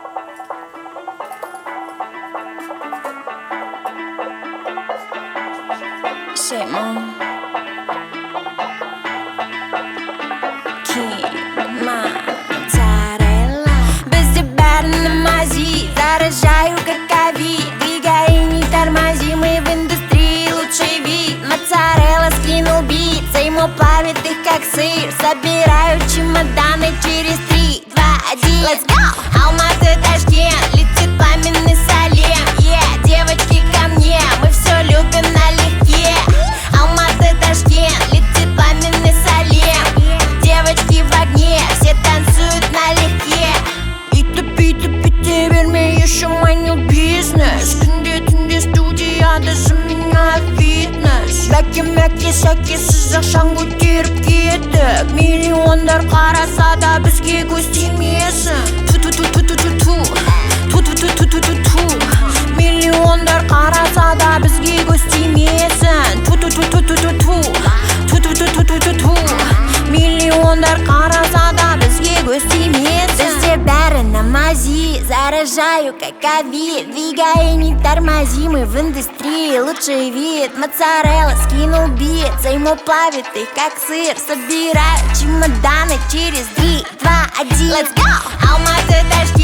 Shit, mom. Моцарелла. Без тебя на мази, заражаю как ковид. Двигай и не тормози, мы в индустрии лучший вид. Моцарелла скинул бит, ему плавит их как сыр. Собираю чемоданы через 3, 2, 1. Let's go! Алматы, Ташкент, летит пламенный Салем. Yeah, девочки ко мне, мы все любим налегке. Алматы, Ташкент, летит пламенный Салем. Девочки в огне, все танцуют налегке. Пита, верми еще манил бизнес. Тünde студияда заменяет фитнес. Мәке сәке сызық шаңғы теріп кетіп. Миллиондар қараса да бізге көз тимесін. Миллиондар қараса да бізге көз тимесін. Миллиондар қараса да бізге көз тимесін. Бізде бәрі на мази, заражаю как ковид. Двигай и не тормози, мы в индустрии лучший вид. Моцарелла скинул бит, ему плавит их как сыр. Собираю чемоданы через 3, 2, 1. Let's go! Алматы, Ташкент.